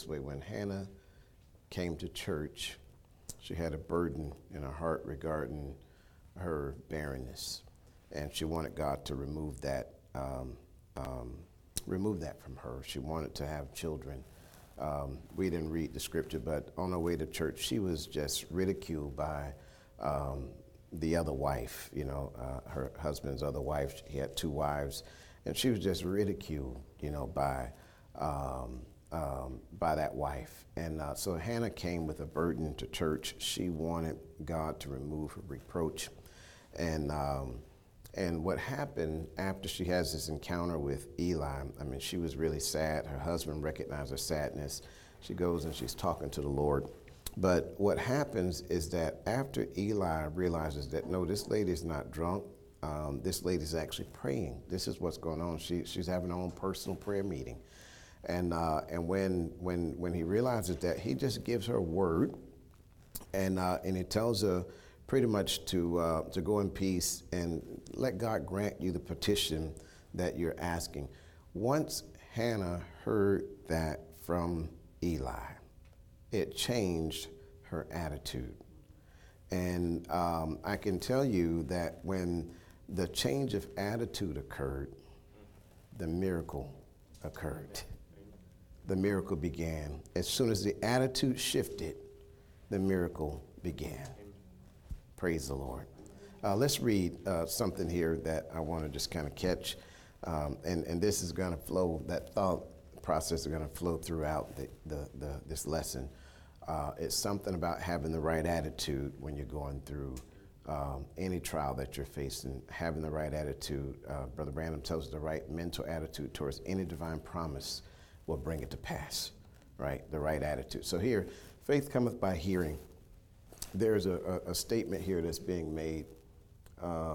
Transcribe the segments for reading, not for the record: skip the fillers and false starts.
way, when Hannah came to church, she had a burden in her heart regarding her barrenness, and she wanted God to remove that from her. She wanted to have children. We didn't read the scripture, but on her way to church, she was just ridiculed by the other wife, her husband's other wife. He had two wives, and she was just ridiculed, by that wife. And so Hannah came with a burden to church. She wanted God to remove her reproach. And what happened after she has this encounter with Eli, she was really sad. Her husband recognized her sadness. She goes and she's talking to the Lord. But what happens is that after Eli realizes that, no, this lady's not drunk, this lady's actually praying. This is what's going on. She's having her own personal prayer meeting. And when he realizes that, he just gives her a word, and he tells her pretty much to go in peace and let God grant you the petition that you're asking. Once Hannah heard that from Eli, it changed her attitude. And I can tell you that when the change of attitude occurred, the miracle occurred. The miracle began. As soon as the attitude shifted, the miracle began. Praise the Lord. Let's read something here that I want to just kind of catch. And this is going to flow, that thought process is going to flow throughout this lesson. It's something about having the right attitude when you're going through any trial that you're facing. Having the right attitude, Brother Branham tells us the right mental attitude towards any divine promise will bring it to pass, right? The right attitude. So here, faith cometh by hearing. There's a statement here that's being made. I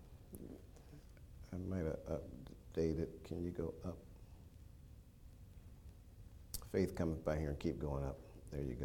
might have updated. Can you go up? Faith cometh by hearing. Keep going up. There you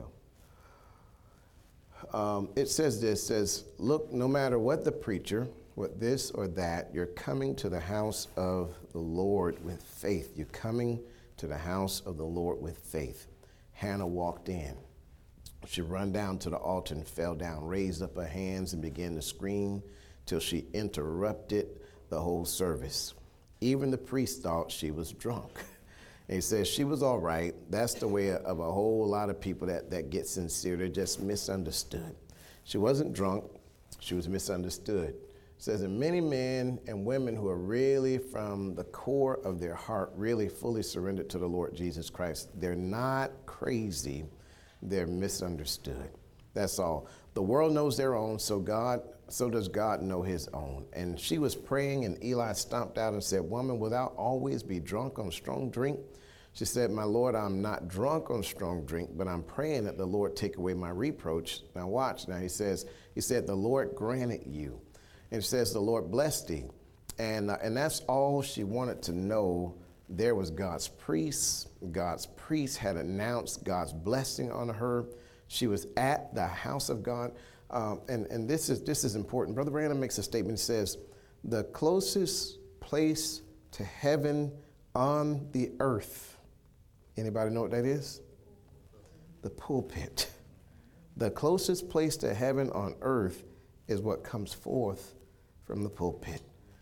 go. It says this, says, look, no matter what the preacher, what this or that, you're coming to the house of the Lord with faith. You're coming to the house of the Lord with faith. Hannah walked in. She ran down to the altar and fell down, raised up her hands and began to scream till she interrupted the whole service. Even the priest thought she was drunk. And he says she was all right. That's the way of a whole lot of people that get sincere. They're just misunderstood. She wasn't drunk. She was misunderstood. It says, and many men and women who are really from the core of their heart, really fully surrendered to the Lord Jesus Christ, they're not crazy. They're misunderstood. That's all. The world knows their own, so does God know his own. And she was praying, and Eli stomped out and said, woman, wilt thou always be drunk on strong drink? She said, my Lord, I'm not drunk on strong drink, but I'm praying that the Lord take away my reproach. Now watch. Now he said, the Lord granted you. And it says, the Lord blessed thee. And that's all she wanted to know. There was God's priest. God's priest had announced God's blessing on her. She was at the house of God. And this is important. Brother Branham makes a statement. He says, the closest place to heaven on the earth. Anybody know what that is? The pulpit. The closest place to heaven on earth is what comes forth from the pulpit.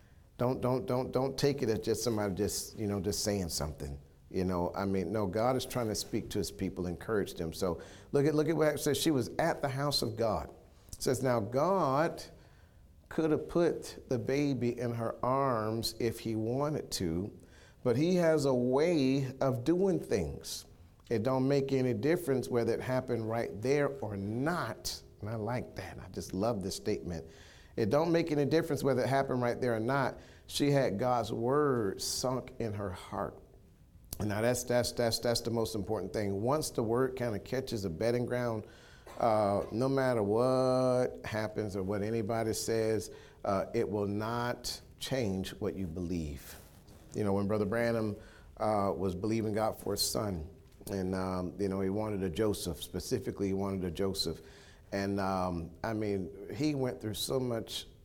Don't take it as just somebody just saying something. No, God is trying to speak to his people, encourage them. So look at what it says. She was at the house of God. It says, now God could have put the baby in her arms if he wanted to, but he has a way of doing things. It don't make any difference whether it happened right there or not. And I like that. I just love this statement. It don't make any difference whether it happened right there or not. She had God's word sunk in her heart. And now that's the most important thing. Once the word kind of catches a bedding ground, no matter what happens or what anybody says, it will not change what you believe. When Brother Branham was believing God for his son, and he wanted a Joseph, specifically he wanted a Joseph. And he went through so much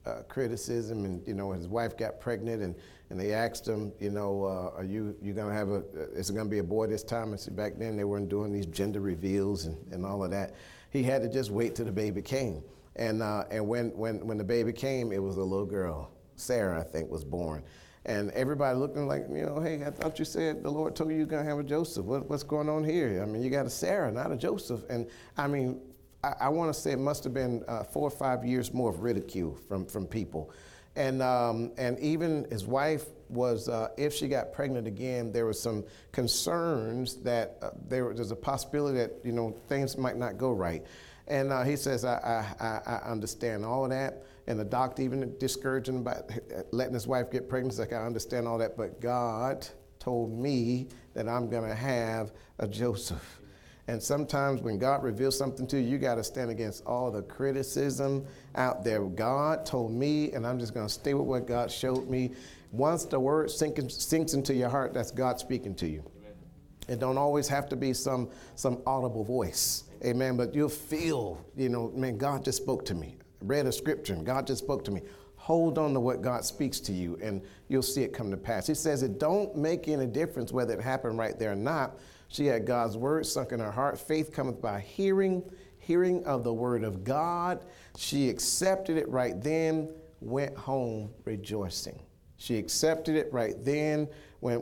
criticism, and his wife got pregnant, and they asked him, are you gonna have is it gonna be a boy this time? And so back then they weren't doing these gender reveals and all of that. He had to just wait till the baby came, and when the baby came, it was a little girl. Sarah, I think, was born. And everybody looking like, hey, I thought you said the Lord told you you're going to have a Joseph. What's going on here? I mean, you got a Sarah, not a Joseph. And I mean, I want to say it must have been 4 or 5 years more of ridicule from people. And even his wife was, if she got pregnant again, there was some concerns that there's a possibility that, things might not go right. And he says, I understand all of that. And the doctor even discouraged him about letting his wife get pregnant. He's like, I understand all that, but God told me that I'm going to have a Joseph. And sometimes when God reveals something to you, you got to stand against all the criticism out there. God told me, and I'm just going to stay with what God showed me. Once the word sinks into your heart, that's God speaking to you. It don't always have to be some audible voice. Amen. But you'll feel, man, God just spoke to me. I read a scripture and God just spoke to me. Hold on to what God speaks to you and you'll see it come to pass. He says it don't make any difference whether it happened right there or not. She had God's word sunk in her heart. Faith cometh by hearing of the word of God. She accepted it right then, went home rejoicing. She accepted it right then. When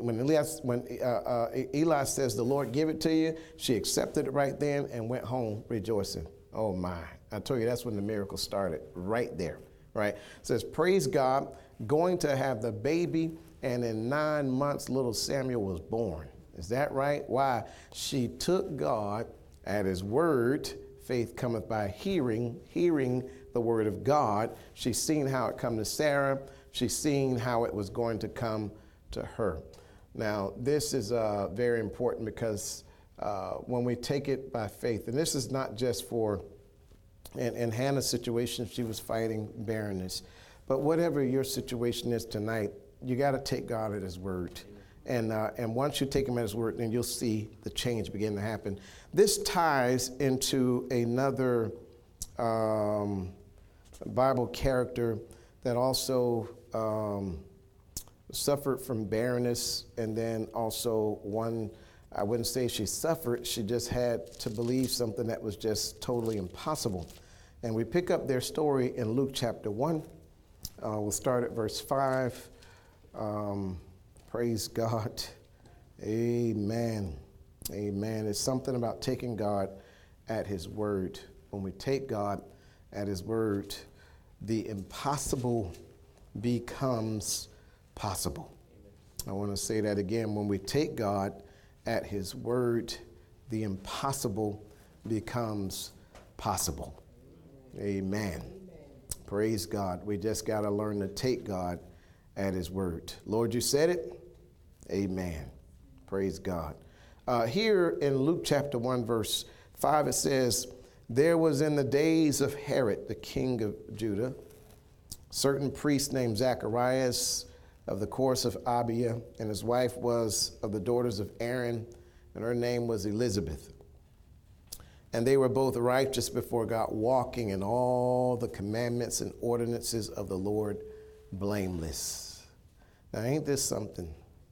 Eli says, the Lord give it to you, she accepted it right then and went home rejoicing. Oh my, I told you that's when the miracle started, right there, right? It says, praise God, going to have the baby, and in 9 months, little Samuel was born. Is that right? Why? She took God at his word. Faith cometh by hearing the word of God. She's seen how it come to Sarah. She's seen how it was going to come to her. Now, this is very important because when we take it by faith, and this is not just for, in Hannah's situation, she was fighting barrenness, but whatever your situation is tonight, you got to take God at his word. And once you take him at his word, then you'll see the change begin to happen. This ties into another Bible character that also suffered from barrenness, and then also one, I wouldn't say she suffered, she just had to believe something that was just totally impossible. And we pick up their story in Luke chapter 1. We'll start at verse 5. Praise God. Amen. Amen. It's something about taking God at his word. When we take God at his word, the impossible becomes possible. I want to say that again. When we take God at his word, the impossible becomes possible. Amen. Praise God. We just got to learn to take God at his word. Lord, you said it. Amen. Praise God. Here in Luke chapter 1, verse 5, it says, there was in the days of Herod, the king of Judah, certain priest named Zacharias of the course of Abia, and his wife was of the daughters of Aaron, and her name was Elizabeth. And they were both righteous before God, walking in all the commandments and ordinances of the Lord, blameless. Now, ain't this something?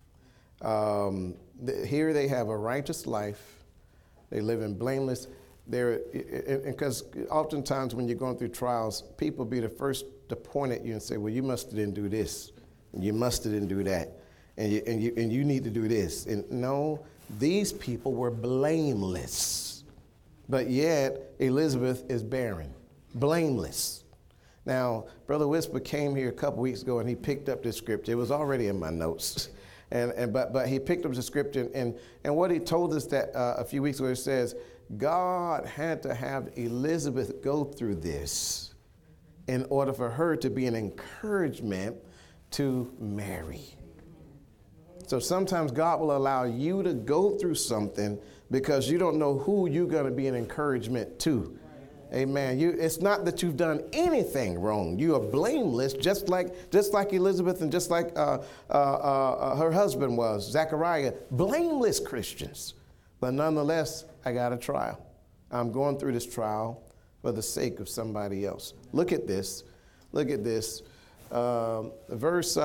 Here they have a righteous life. They live in blameless. Because oftentimes when you're going through trials, people be the first to point at you and say, well, you must have didn't do this. And you must have didn't do that. And you need to do this. And no, these people were blameless. But yet Elizabeth is barren, blameless. Now, Brother Whisper came here a couple weeks ago and he picked up this scripture. It was already in my notes. But he picked up the scripture, and what he told us that a few weeks ago, it says, God had to have Elizabeth go through this in order for her to be an encouragement to Mary. So sometimes God will allow you to go through something because you don't know who you're going to be an encouragement to. Amen. It's not that you've done anything wrong. You are blameless, just like Elizabeth and just like her husband was, Zechariah, blameless Christians. But nonetheless, I got a trial. I'm going through this trial for the sake of somebody else. Look at this. Look at this. Verse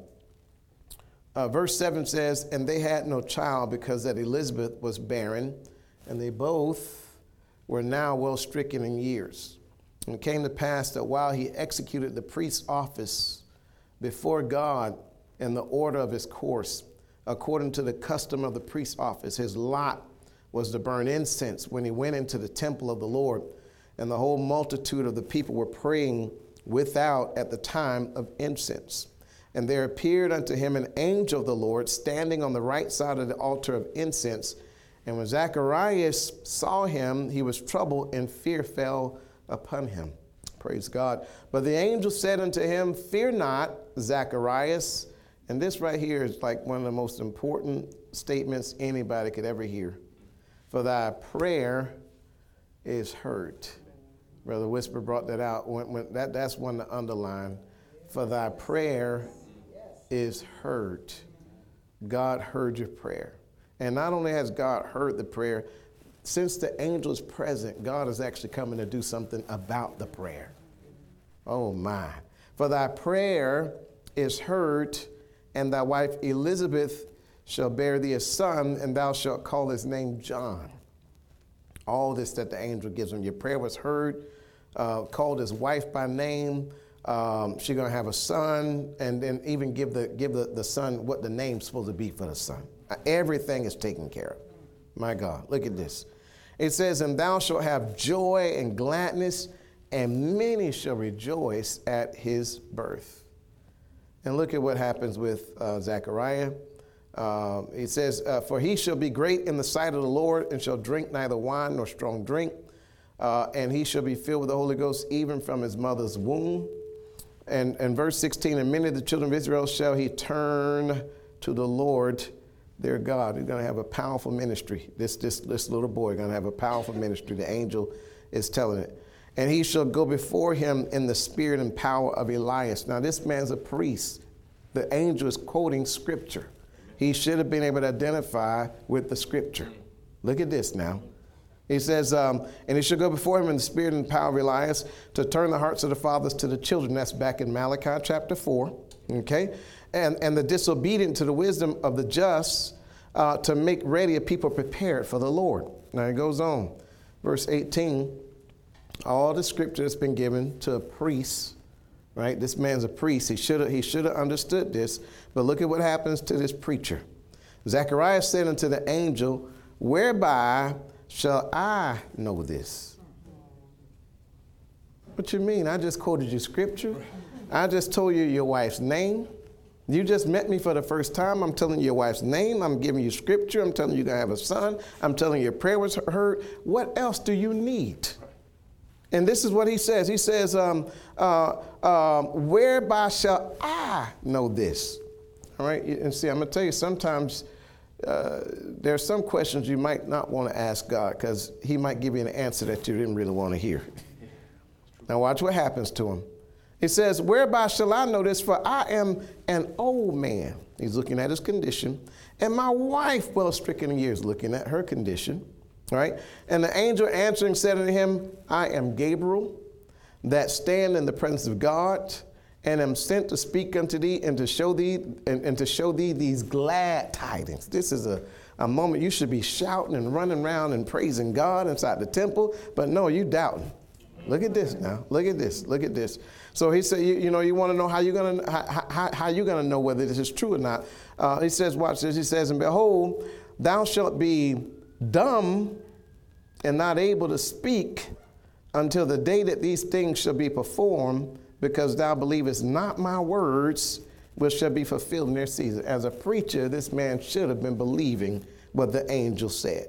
7 says, and they had no child because that Elizabeth was barren, and they both were now well stricken in years. And it came to pass that while he executed the priest's office before God in the order of his course, according to the custom of the priest's office, his lot was to burn incense when he went into the temple of the Lord. And the whole multitude of the people were praying without at the time of incense. And there appeared unto him an angel of the Lord standing on the right side of the altar of incense. And when Zacharias saw him, he was troubled, and fear fell upon him. Praise God. But the angel said unto him, fear not, Zacharias. And this right here is like one of the most important statements anybody could ever hear. For thy prayer is heard. Brother Whisper brought that out. That's one to underline. For thy prayer is heard. God heard your prayer. And not only has God heard the prayer, since the angel is present, God is actually coming to do something about the prayer. Oh my. For thy prayer is heard, and thy wife Elizabeth shall bear thee a son, and thou shalt call his name John. All this that the angel gives him. Your prayer was heard, called his wife by name. She's going to have a son, and then even give the son what the name's supposed to be for the son. Everything is taken care of. My God, look at this. It says, and thou shalt have joy and gladness, and many shall rejoice at his birth. And look at what happens with Zechariah. It says, for he shall be great in the sight of the Lord, and shall drink neither wine nor strong drink. And he shall be filled with the Holy Ghost even from his mother's womb. And verse 16, and many of the children of Israel shall he turn to the Lord their God. He's going to have a powerful ministry. This little boy is going to have a powerful ministry. The angel is telling it. And he shall go before him in the spirit and power of Elias. Now, this man's a priest. The angel is quoting scripture. He should have been able to identify with the scripture. Look at this now. He says, and he shall go before him in the spirit and power of Elias to turn the hearts of the fathers to the children. That's back in Malachi chapter 4. Okay? And the disobedient to the wisdom of the just, to make ready a people prepared for the Lord. Now it goes on. Verse 18, all the scripture has been given to a priest, right? This man's a priest. He should have understood this. But look at what happens to this preacher. Zechariah said unto the angel, whereby shall I know this? What you mean? I just quoted you scripture. I just told you your wife's name. You just met me for the first time. I'm telling you your wife's name. I'm giving you scripture. I'm telling you you're going to have a son. I'm telling you your prayer was heard. What else do you need? And this is what he says. He says, whereby shall I know this? All right. And see, I'm going to tell you, sometimes there are some questions you might not want to ask God because he might give you an answer that you didn't really want to hear. Now watch what happens to him. It says, whereby shall I know this? For I am an old man. He's looking at his condition. And my wife, well stricken in years, looking at her condition. All right. And the angel answering said unto him, I am Gabriel, that stand in the presence of God, and am sent to speak unto thee and to show thee and to show thee these glad tidings. This is a moment you should be shouting and running around and praising God inside the temple, but no, you doubting. Look at this now. Look at this. Look at this. So he said, you want to know how you're gonna know whether this is true or not. He says, watch this. He says, and behold, thou shalt be dumb and not able to speak until the day that these things shall be performed, because thou believest not my words, which shall be fulfilled in their season. As a preacher, this man should have been believing what the angel said.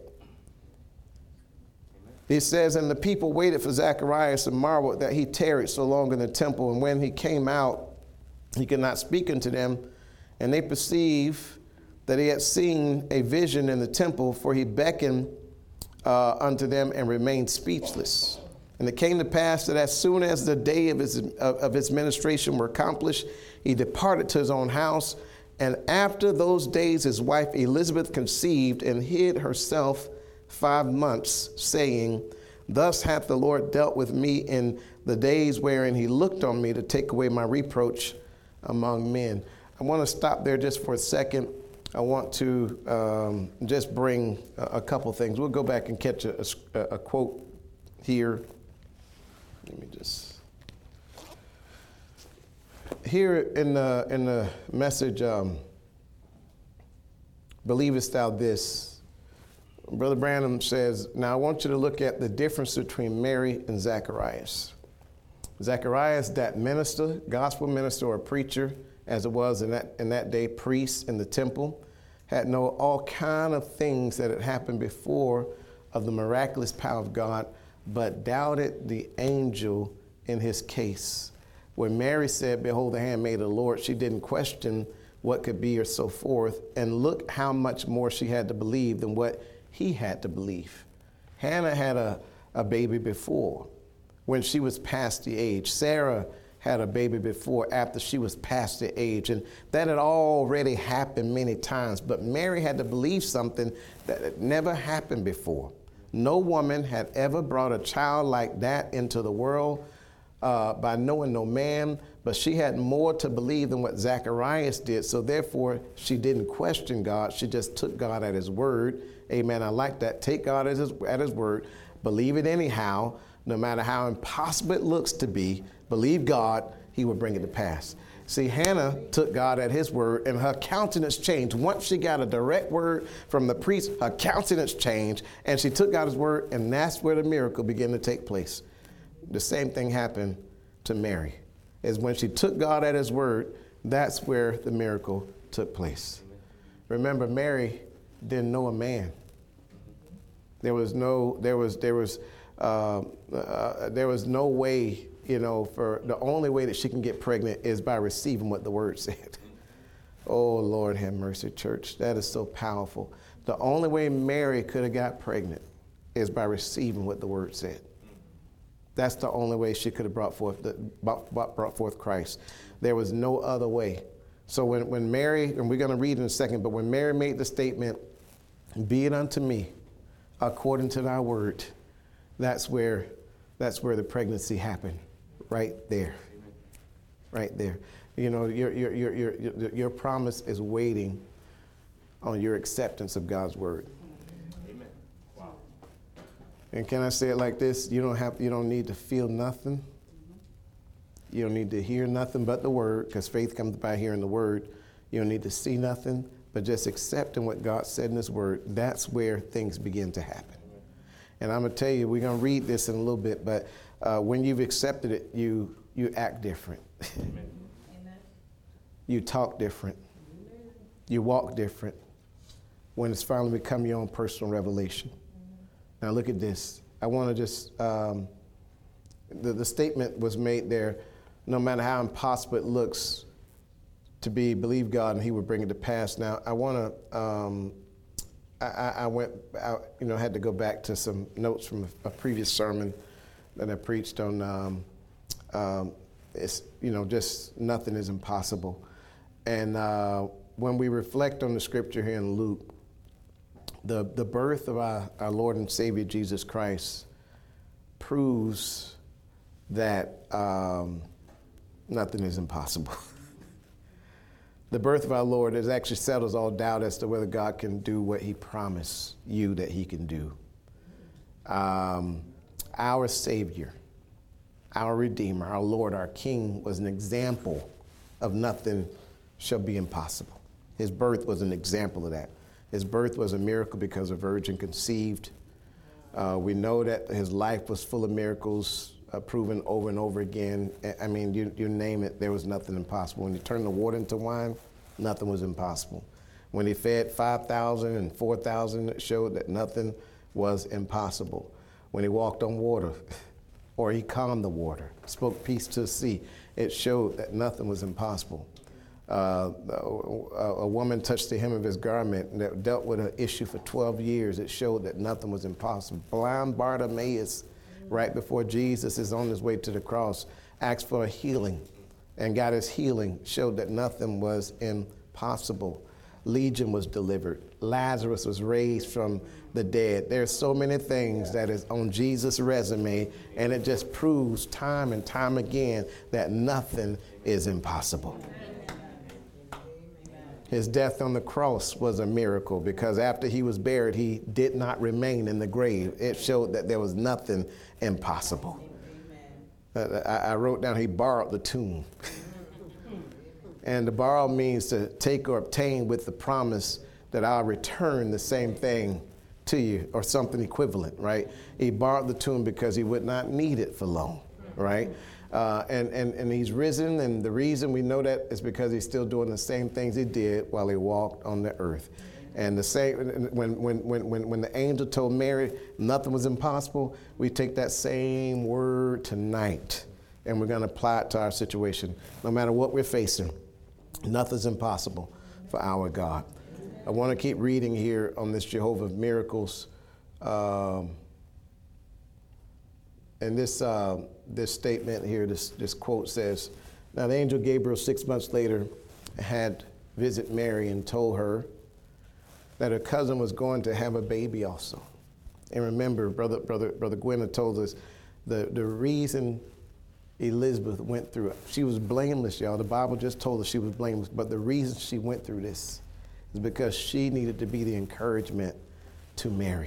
He says, and the people waited for Zacharias and marveled that he tarried so long in the temple. And when he came out, he could not speak unto them. And they perceived that he had seen a vision in the temple, for he beckoned unto them and remained speechless. And it came to pass that as soon as the day of his ministration were accomplished, he departed to his own house. And after those days, his wife Elizabeth conceived and hid herself 5 months, saying, thus hath the Lord dealt with me in the days wherein he looked on me to take away my reproach among men. I want to stop there just for a second. I want to just bring a couple things. We'll go back and catch a quote here. Let me just. Here in the message, believest thou this? Brother Branham says, now I want you to look at the difference between Mary and Zacharias. Zacharias, that minister, gospel minister or preacher, as it was in that day, priest in the temple, had known all kind of things that had happened before of the miraculous power of God, but doubted the angel in his case. When Mary said, behold, the handmaid of the Lord, she didn't question what could be or so forth. And look how much more she had to believe than what he had to believe. Hannah had a baby before when she was past the age. Sarah had a baby before after she was past the age. And that had already happened many times. But Mary had to believe something that had never happened before. No woman had ever brought a child like that into the world by knowing no man, but she had more to believe than what Zacharias did. So therefore, she didn't question God. She just took God at his word. Amen. I like that. Take God at his word. Believe it anyhow, no matter how impossible it looks to be. Believe God, he will bring it to pass. See, Hannah took God at his word, and her countenance changed. Once she got a direct word from the priest, her countenance changed, and she took God's word, and that's where the miracle began to take place. The same thing happened to Mary. Is when she took God at his word, that's where the miracle took place. Remember, Mary didn't know a man. There was no way, for the only way that she can get pregnant is by receiving what the word said. Oh, Lord have mercy, church. That is so powerful. The only way Mary could have got pregnant is by receiving what the word said. That's the only way she could have brought forth Christ. There was no other way. So when Mary, and we're going to read in a second, but when Mary made the statement, be it unto me according to thy word, that's where the pregnancy happened, right there. Amen. Right there. Your promise is waiting on your acceptance of God's word. Amen. Wow. And can I say it like this? You don't need to feel nothing. You don't need to hear nothing but the word, because faith comes by hearing the word. You don't need to see nothing, but just accepting what God said in his word. That's where things begin to happen. And I'm going to tell you, we're going to read this in a little bit, but when you've accepted it, you act different. Amen. You talk different. You walk different when it's finally become your own personal revelation. Now look at this. I want to just, the statement was made there, no matter how impossible it looks to be, believe God and he will bring it to pass. Now I want to, I had to go back to some notes from a previous sermon that I preached on, just nothing is impossible. And when we reflect on the scripture here in Luke, the birth of our Lord and Savior Jesus Christ proves that nothing is impossible. The birth of our Lord actually settles all doubt as to whether God can do what he promised you that he can do. Our Savior, our Redeemer, our Lord, our King was an example of nothing shall be impossible. His birth was an example of that. His birth was a miracle because a virgin conceived. We know that his life was full of miracles, proven over and over again. I mean, you name it, there was nothing impossible. When he turned the water into wine, nothing was impossible. When he fed 5,000 and 4,000, it showed that nothing was impossible. When he walked on water, or he calmed the water, spoke peace to the sea, it showed that nothing was impossible. A woman touched the hem of his garment that dealt with an issue for 12 years. It showed that nothing was impossible. Blind Bartimaeus, right before Jesus is on his way to the cross, asked for a healing and got his healing, showed that nothing was impossible. Legion was delivered. Lazarus was raised from the dead. There's so many things that is on Jesus' resume, and it just proves time and time again that nothing is impossible. His death on the cross was a miracle because after he was buried, he did not remain in the grave. It showed that there was nothing impossible. I wrote down he borrowed the tomb. And to borrow means to take or obtain with the promise that I'll return the same thing to you or something equivalent, right? He borrowed the tomb because he would not need it for long, right? And he's risen, and the reason we know that is because he's still doing the same things he did while he walked on the earth. And the same when the angel told Mary nothing was impossible, we take that same word tonight and we're going to apply it to our situation. No matter what we're facing, nothing's impossible for our God. I want to keep reading here on this Jehovah of Miracles. And this statement here, this quote says, now the angel Gabriel 6 months later had visit Mary and told her that her cousin was going to have a baby also. And remember, Brother Gwen had told us the reason Elizabeth went through it. She was blameless, y'all. The Bible just told us she was blameless. But the reason she went through this is because she needed to be the encouragement to Mary.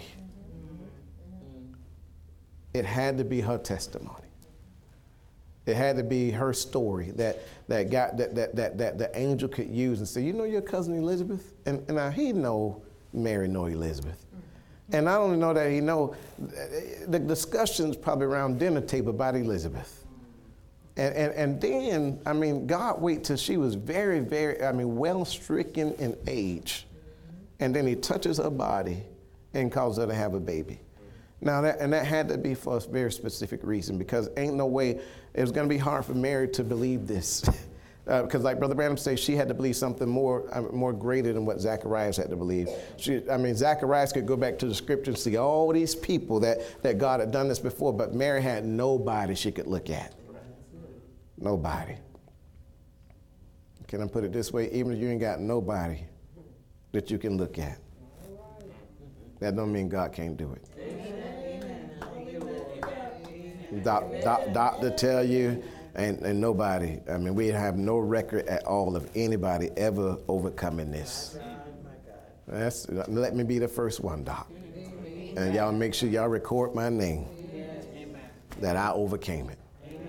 It had to be her testimony. It had to be her story that the angel could use and say, you know your cousin Elizabeth? And now he know Mary know Elizabeth. And not only know that he know, the discussions probably around dinner table about Elizabeth. And then, I mean, God wait till she was very, very, well stricken in age. And then he touches her body and causes her to have a baby. Now, that had to be for a very specific reason, because ain't no way it was going to be hard for Mary to believe this. Because like Brother Branham says, she had to believe something more greater than what Zacharias had to believe. Zacharias could go back to the scripture and see all these people that God had done this before, but Mary had nobody she could look at. Nobody. Can I put it this way? Even if you ain't got nobody that you can look at, that don't mean God can't do it. Doctor tell you, and nobody, we have no record at all of anybody ever overcoming this. Let me be the first one, Doc. And y'all make sure y'all record my name that I overcame it.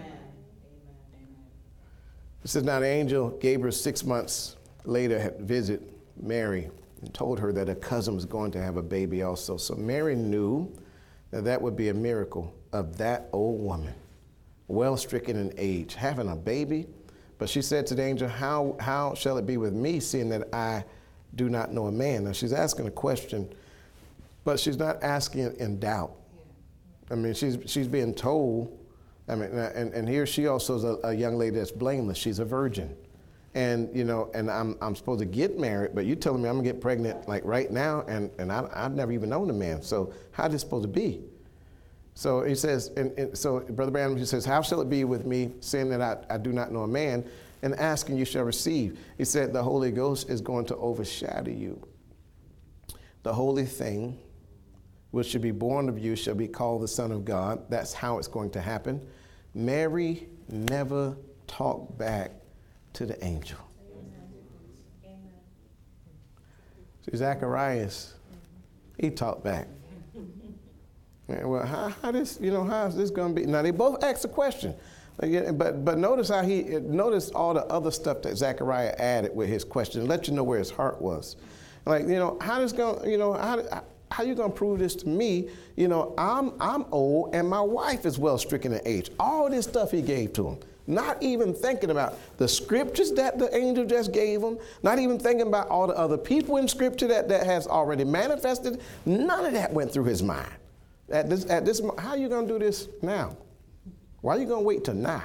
It says, now the angel Gabriel 6 months later had visited Mary and told her that her cousin was going to have a baby also. So Mary knew that would be a miracle of that old woman, well stricken in age, having a baby. But she said to the angel, how shall it be with me, seeing that I do not know a man? Now she's asking a question, but she's not asking it in doubt. She's being told. And here she also is a young lady that's blameless. She's a virgin. And, and I'm supposed to get married, but you're telling me I'm gonna get pregnant like right now, and I've never even known a man. So how's this supposed to be? So he says, so Brother Branham, he says, how shall it be with me, saying that I do not know a man, and asking you shall receive? He said, the Holy Ghost is going to overshadow you. The holy thing which should be born of you shall be called the Son of God. That's how it's going to happen. Mary never talked back to the angel. Amen. See, Zacharias, he talked back. Well, how is this going to be? Now, they both asked a question. But notice notice all the other stuff that Zechariah added with his question, let you know where his heart was. Like, how you going to prove this to me? I'm old and my wife is well stricken in age. All this stuff he gave to him. Not even thinking about the scriptures that the angel just gave him. Not even thinking about all the other people in scripture that has already manifested. None of that went through his mind. At this, how are you going to do this now? Why are you going to wait till now?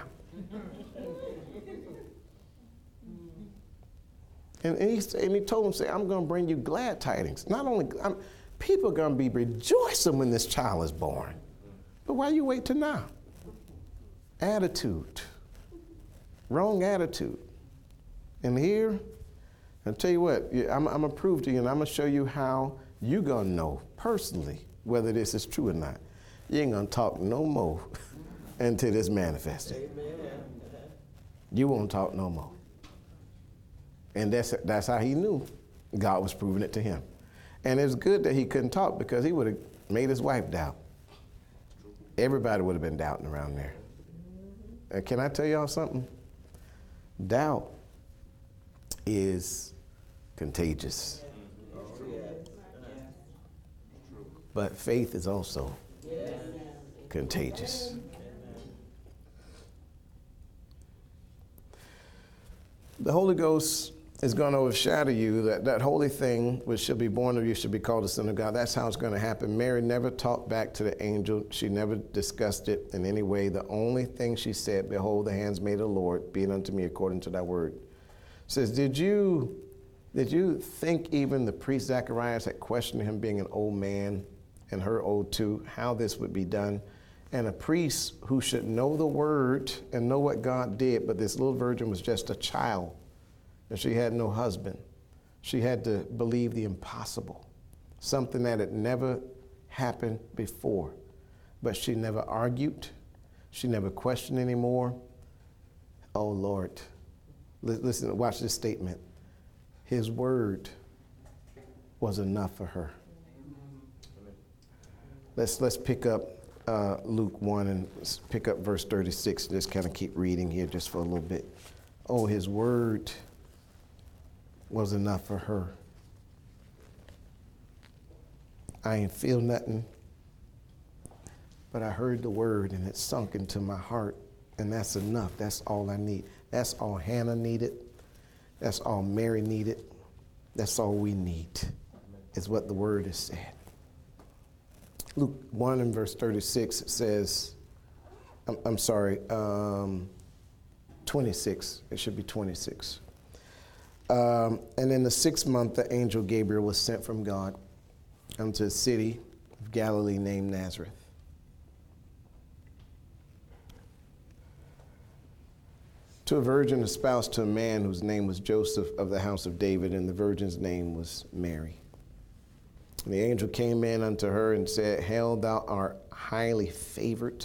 And he told him, say, I'm going to bring you glad tidings. Not only, people are going to be rejoicing when this child is born. But why you wait till now? Attitude. Wrong attitude. And here, And tell you what, I'm going to prove to you, and I'm going to show you how you're going to know personally whether this is true or not. You ain't going to talk no more until this manifested. Amen. You won't talk no more. And that's how he knew God was proving it to him. And it's good that he couldn't talk, because he would have made his wife doubt. Everybody would have been doubting around there. And can I tell y'all something? Doubt is contagious. But faith is also contagious. The Holy Ghost is going to overshadow you. That holy thing which shall be born of you shall be called the Son of God. That's how it's going to happen. Mary never talked back to the angel. She never discussed it in any way. The only thing she said, behold, the hands made of the Lord, be it unto me according to thy word. Says, did you think even the priest Zacharias had questioned him, being an old man and her old too, how this would be done? And a priest who should know the word and know what God did, but this little virgin was just a child, and she had no husband. She had to believe the impossible, something that had never happened before. But she never argued. She never questioned anymore. Oh, Lord. Listen, watch this statement. His word was enough for her. Let's pick up Luke 1 and pick up verse 36. Just kind of keep reading here just for a little bit. Oh, his word was enough for her. I ain't feel nothing, but I heard the word and it sunk into my heart, and that's enough. That's all I need. That's all Hannah needed. That's all Mary needed. That's all we need, is what the word has said. Luke 1 and verse 36 says, 26. It should be 26. And in the 6th month, the angel Gabriel was sent from God unto a city of Galilee named Nazareth. To a virgin espoused to a man whose name was Joseph, of the house of David, and the virgin's name was Mary. And the angel came in unto her and said, Hail, thou art highly favored.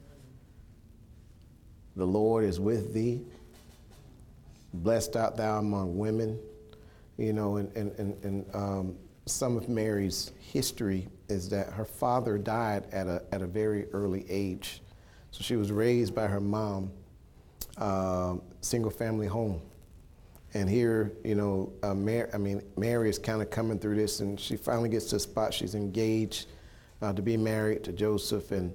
The Lord is with thee. Blessed art thou among women. You know, and some of Mary's history is that her father died at a very early age. So she was raised by her mom, single family home. And here, you know, Mary is kind of coming through this, and she finally gets to a spot. She's engaged to be married to Joseph, and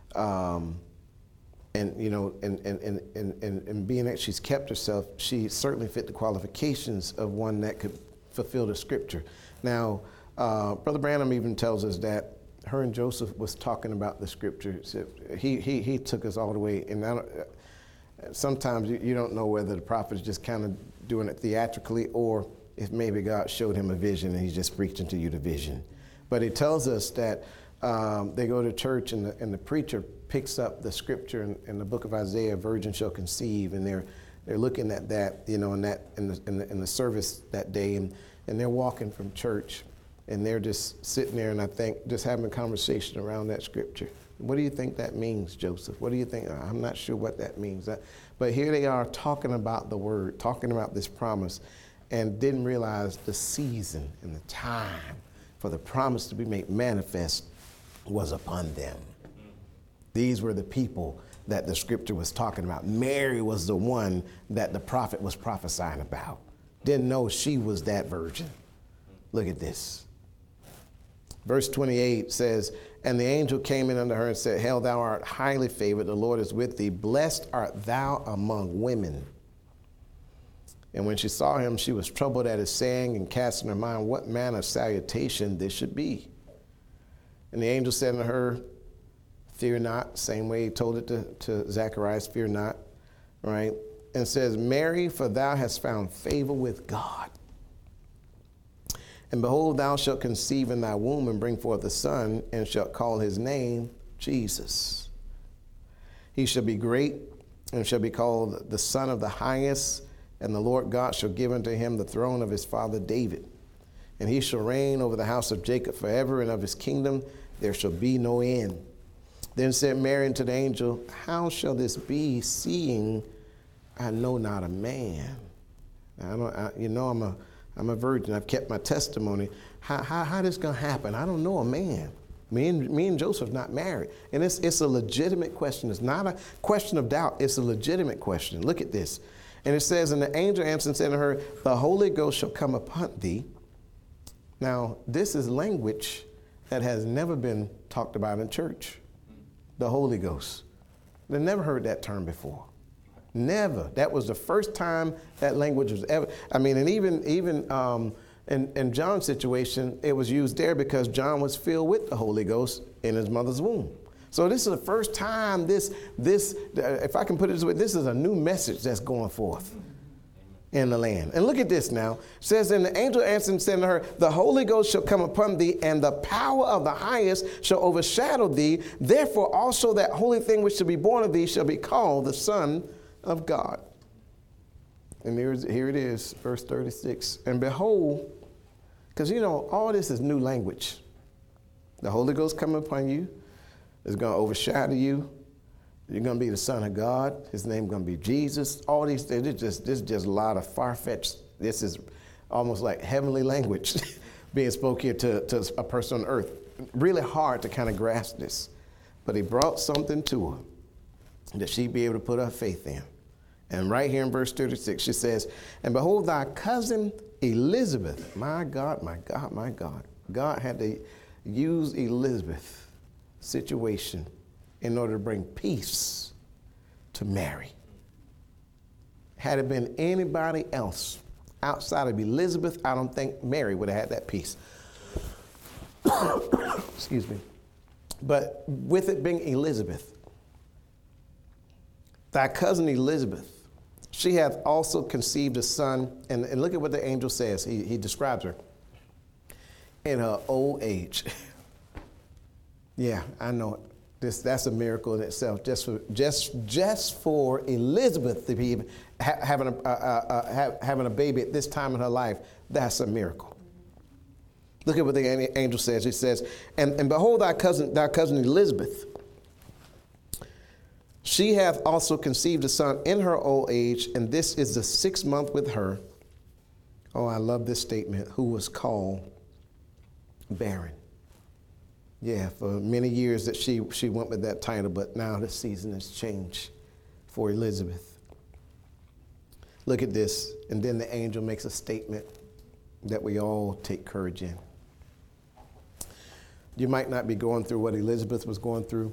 you know, and being that she's kept herself, she certainly fit the qualifications of one that could fulfill the scripture. Now, Brother Branham even tells us that her and Joseph was talking about the scripture. So he took us all the way, and sometimes you don't know whether the prophet is just kind of doing it theatrically, or if maybe God showed him a vision and he's just preaching to you the vision. But it tells us that they go to church, and the preacher picks up the scripture in the book of Isaiah, a virgin shall conceive, and they're looking at that, you know, in the service that day, and they're walking from church, and they're just sitting there, and I think just having a conversation around that scripture. What do you think that means, Joseph? What do you think? I'm not sure what that means. But here they are talking about the word, talking about this promise, and didn't realize the season and the time for the promise to be made manifest was upon them. These were the people that the scripture was talking about. Mary was the one that the prophet was prophesying about. Didn't know she was that virgin. Look at this. Verse 28 says, And the angel came in unto her and said, Hail, thou art highly favored, the Lord is with thee. Blessed art thou among women. And when she saw him, she was troubled at his saying, and cast in her mind what manner of salutation this should be. And the angel said unto her, Fear not, same way he told it to Zacharias, fear not, right? And says, Mary, for thou hast found favor with God. And behold, thou shalt conceive in thy womb and bring forth a son, and shalt call his name Jesus. He shall be great, and shall be called the Son of the Highest, and the Lord God shall give unto him the throne of his father David. And he shall reign over the house of Jacob forever, and of his kingdom there shall be no end. Then said Mary unto the angel, how shall this be, seeing I know not a man? Now, I'm a virgin. I've kept my testimony. How this gonna happen? I don't know a man. Me and Joseph not married. And it's a legitimate question. It's not a question of doubt. It's a legitimate question. Look at this. And it says, and the angel answered and said to her, the Holy Ghost shall come upon thee. Now, this is language that has never been talked about in church. The Holy Ghost. They never heard that term before. Never. That was the first time that language was ever. I mean, and even in John's situation, it was used there because John was filled with the Holy Ghost in his mother's womb. So this is the first time this, if I can put it this way, this is a new message that's going forth in the land. And look at this now. It says, and the angel answered and said to her, the Holy Ghost shall come upon thee, and the power of the highest shall overshadow thee. Therefore also that holy thing which shall be born of thee shall be called the Son of God. And here it is, verse 36. And behold, because all this is new language. The Holy Ghost coming upon you is going to overshadow you. You're going to be the Son of God. His name going to be Jesus. All these things, this is just a lot of far-fetched. This is almost like heavenly language being spoken here to a person on earth. Really hard to kind of grasp this. But he brought something to her that she'd be able to put her faith in. And right here in verse 36, she says, and behold, thy cousin Elizabeth, my God, my God, my God. God had to use Elizabeth's situation in order to bring peace to Mary. Had it been anybody else outside of Elizabeth, I don't think Mary would have had that peace. Excuse me. But with it being Elizabeth, thy cousin Elizabeth, she hath also conceived a son. And look at what the angel says. He describes her. In her old age. Yeah, I know it. That's a miracle in itself. Just for Elizabeth to be having a baby at this time in her life, that's a miracle. Look at what the angel says. It says, and behold, thy cousin Elizabeth, she hath also conceived a son in her old age, and this is the 6th month with her. Oh, I love this statement. Who was called barren. Yeah, for many years that she went with that title, but now the season has changed for Elizabeth. Look at this, and then the angel makes a statement that we all take courage in. You might not be going through what Elizabeth was going through.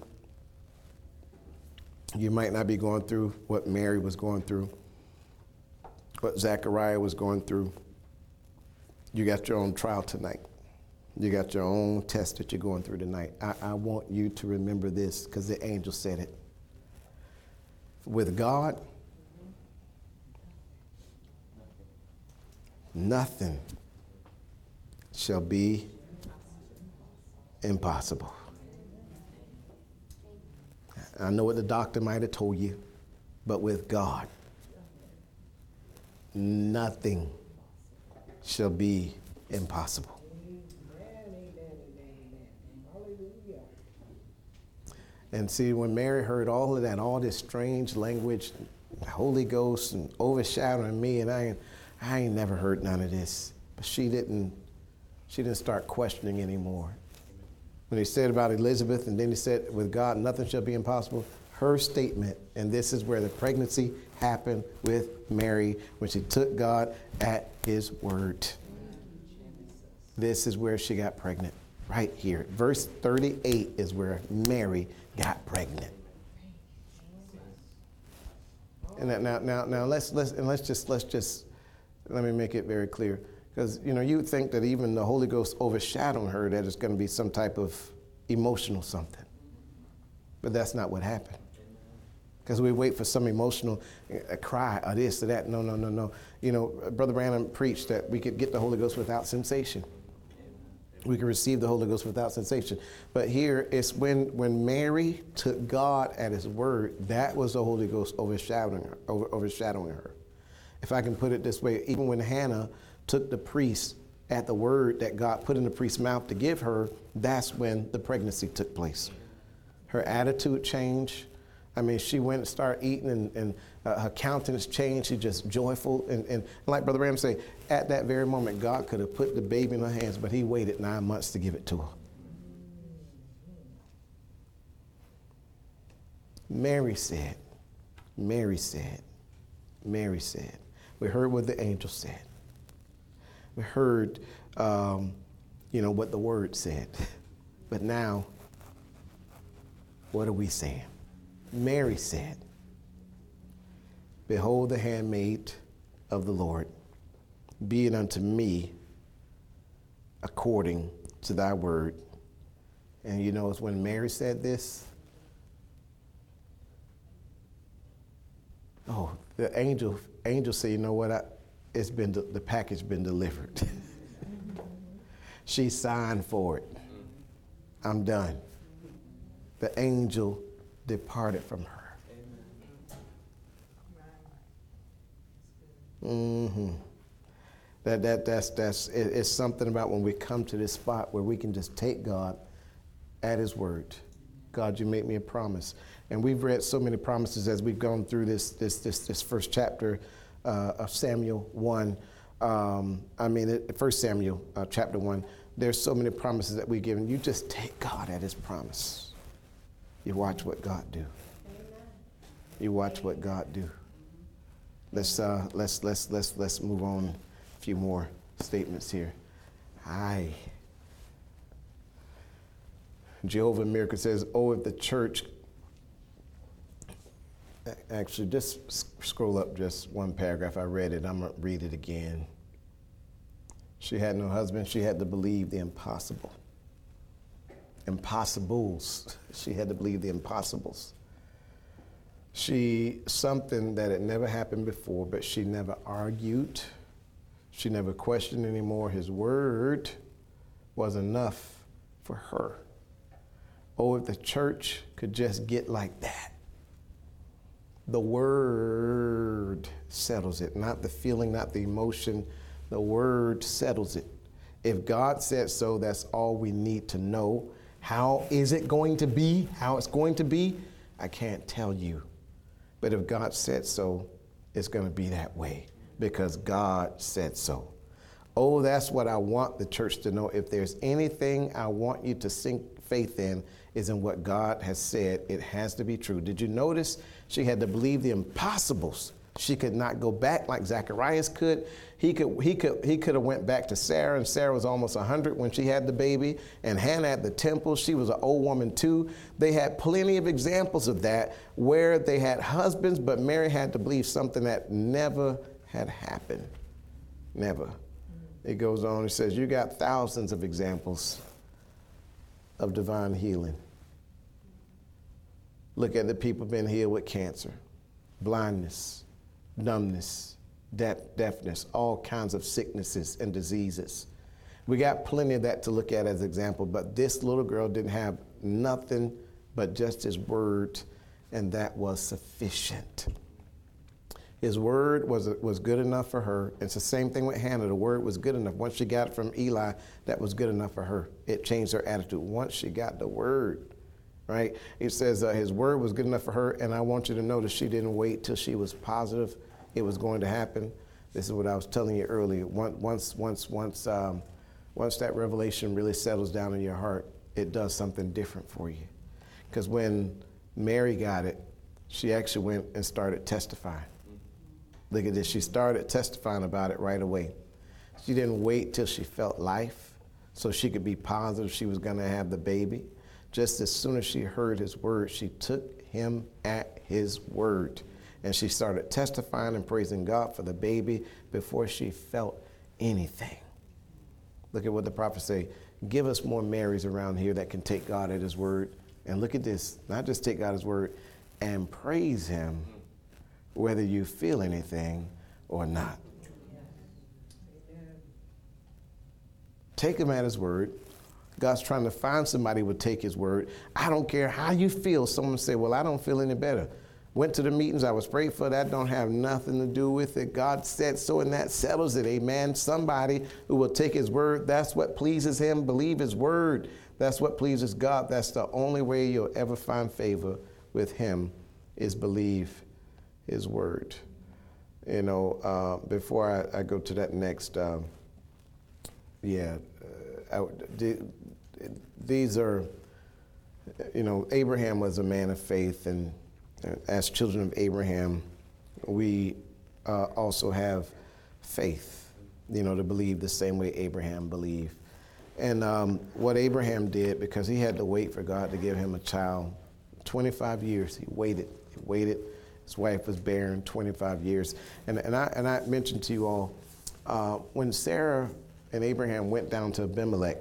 You might not be going through what Mary was going through, what Zechariah was going through. You got your own trial tonight. You got your own test that you're going through tonight. I want you to remember this because the angel said it. With God, nothing shall be impossible. I know what the doctor might have told you, but with God, nothing shall be impossible. And see, when Mary heard all of that, all this strange language, the Holy Ghost and overshadowing me, and I ain't never heard none of this. But she didn't start questioning anymore. When he said about Elizabeth, and then he said, with God, nothing shall be impossible, her statement, and this is where the pregnancy happened with Mary, when she took God at his word. This is where she got pregnant, right here. Verse 38 is where Mary got pregnant. And now let me make it very clear, because you would think that even the Holy Ghost overshadowing her, that it's going to be some type of emotional something, but that's not what happened. Because we wait for some emotional cry or this or that. No. Brother Branham preached that we could get the Holy Ghost without sensation. We can receive the Holy Ghost without sensation. But here it's when Mary took God at his word, that was the Holy Ghost overshadowing her. If I can put it this way, even when Hannah took the priest at the word that God put in the priest's mouth to give her, that's when the pregnancy took place. Her attitude changed. I mean, she went and started eating, and her countenance changed. She's just joyful. And like Brother Ram said, at that very moment, God could have put the baby in her hands, but he waited 9 months to give it to her. Mary said, we heard what the angel said. We heard, what the word said. But now, what are we saying? Mary said, behold the handmaid of the Lord, be it unto me according to thy word. And it's when Mary said this, the angel said, you know what, the package been delivered. She signed for it. I'm done. The angel departed from her. Mm-hmm. It's something about when we come to this spot where we can just take God at his word. God, you make me a promise. And we've read so many promises as we've gone through this first chapter of Samuel 1. 1 Samuel chapter 1. There's so many promises that we've given. You just take God at his promise. You watch what God do. You watch what God do. Let's move on. A few more statements here. Jehovah Miracle says, if the church, actually just scroll up just one paragraph. I read it, I'm going to read it again. She had no husband, she had to believe the impossible. Impossibles. She had to believe the impossibles. Something that had never happened before, but she never argued. She never questioned anymore. His word was enough for her. If the church could just get like that. The word settles it, not the feeling, not the emotion. The word settles it. If God said so, that's all we need to know. How is it going to be? How it's going to be? I can't tell you. But if God said so, it's going to be that way because God said so. That's what I want the church to know. If there's anything I want you to sink faith in, is in what God has said. It has to be true. Did you notice she had to believe the impossibles? She could not go back like Zacharias could. He could have went back to Sarah, and Sarah was almost 100 when she had the baby. And Hannah at the temple, she was an old woman too. They had plenty of examples of that where they had husbands, but Mary had to believe something that never had happened. Never. It goes on, it says, you got thousands of examples of divine healing. Look at the people being healed with cancer, blindness, numbness, deafness, all kinds of sicknesses and diseases. We got plenty of that to look at as example, but this little girl didn't have nothing but just his word, and that was sufficient. His word was good enough for her. It's the same thing with Hannah. The word was good enough. Once she got it from Eli, that was good enough for her. It changed her attitude. Once she got the word, right? It says his word was good enough for her, and I want you to notice she didn't wait till she was positive it was going to happen. This is what I was telling you earlier. Once that revelation really settles down in your heart, it does something different for you. Because when Mary got it, she actually went and started testifying. Look at this. She started testifying about it right away. She didn't wait till she felt life so she could be positive she was going to have the baby. Just as soon as she heard his word, she took him at his word. And she started testifying and praising God for the baby before she felt anything. Look at what the prophets say. Give us more Marys around here that can take God at his word. And look at this. Not just take God at his word and praise him whether you feel anything or not. Take him at his word. God's trying to find somebody who would take his word. I don't care how you feel. Someone say, well, I don't feel any better. went to the meetings, I was prayed for. That don't have nothing to do with it. God said so, and that settles it. Amen. Somebody who will take his word, that's what pleases him. Believe his word. That's what pleases God. That's the only way you'll ever find favor with him, is believe his word. Before I go to that next, these are, Abraham was a man of faith, and as children of Abraham, we also have faith, to believe the same way Abraham believed. And what Abraham did, because he had to wait for God to give him a child, 25 years, he waited. His wife was barren 25 years. And I mentioned to you all, when Sarah and Abraham went down to Abimelech,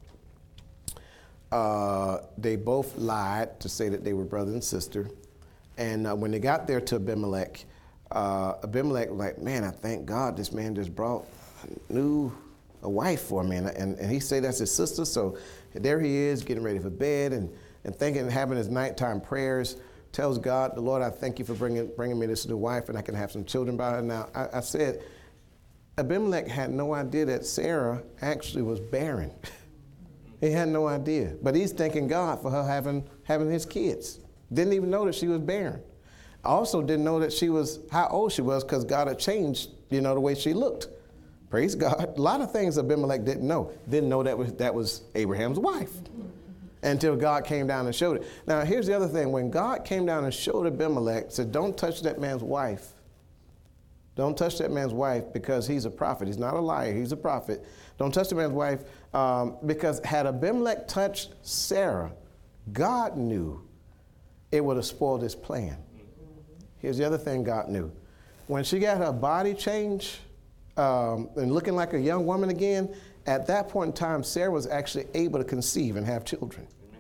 they both lied to say that they were brother and sister. And when they got there to Abimelech, Abimelech was like, man, I thank God this man just brought a wife for me. And he said that's his sister. So there he is getting ready for bed and thinking, having his nighttime prayers, tells God, the Lord, I thank you for bringing me this new wife, and I can have some children by her. Now, I said, Abimelech had no idea that Sarah actually was barren. He had no idea. But he's thanking God for her having his kids. Didn't even know that she was barren. Also didn't know that how old she was, because God had changed, the way she looked. Praise God. A lot of things Abimelech didn't know. Didn't know that was Abraham's wife until God came down and showed it. Now, here's the other thing. When God came down and showed Abimelech, said, don't touch that man's wife. Don't touch that man's wife, because he's a prophet. He's not a liar. He's a prophet. Don't touch the man's wife, because had Abimelech touched Sarah, God knew it would have spoiled his plan. Here's the other thing God knew. When she got her body changed and looking like a young woman again, at that point in time, Sarah was actually able to conceive and have children.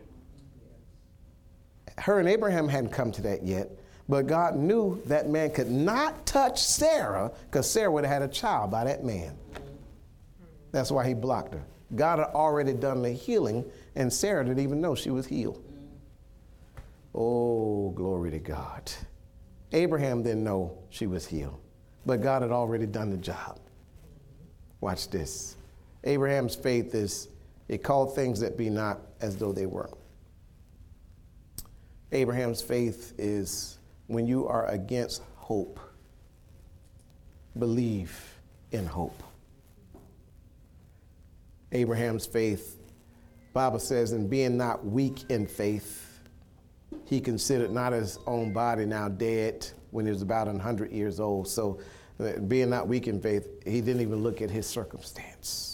Her and Abraham hadn't come to that yet, but God knew that man could not touch Sarah, because Sarah would have had a child by that man. That's why he blocked her. God had already done the healing, and Sarah didn't even know she was healed. Oh, glory to God. Abraham didn't know she was healed, but God had already done the job. Watch this. Abraham's faith is, it called things that be not as though they were. Abraham's faith is, when you are against hope, believe in hope. Abraham's faith, Bible says, in being not weak in faith, he considered not his own body now dead when he was about 100 years old. So being not weak in faith, he didn't even look at his circumstance.